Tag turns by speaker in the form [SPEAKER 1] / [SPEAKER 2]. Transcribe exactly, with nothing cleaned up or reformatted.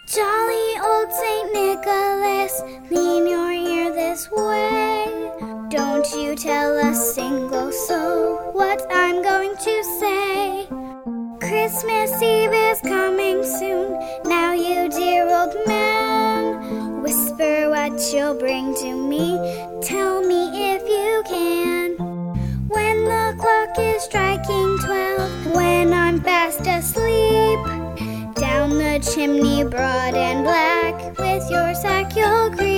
[SPEAKER 1] Jolly old Saint Nicholas, lean your ear this way. Don't you tell a single soul what I'm going to say. Christmas Eve is coming soon. Now you dear old man, whisper what you'll bring to me. Tell me if you can. When the clock is striking twelve, when I'm fast asleep, down the chimney broad and black, with your sack you'll creep.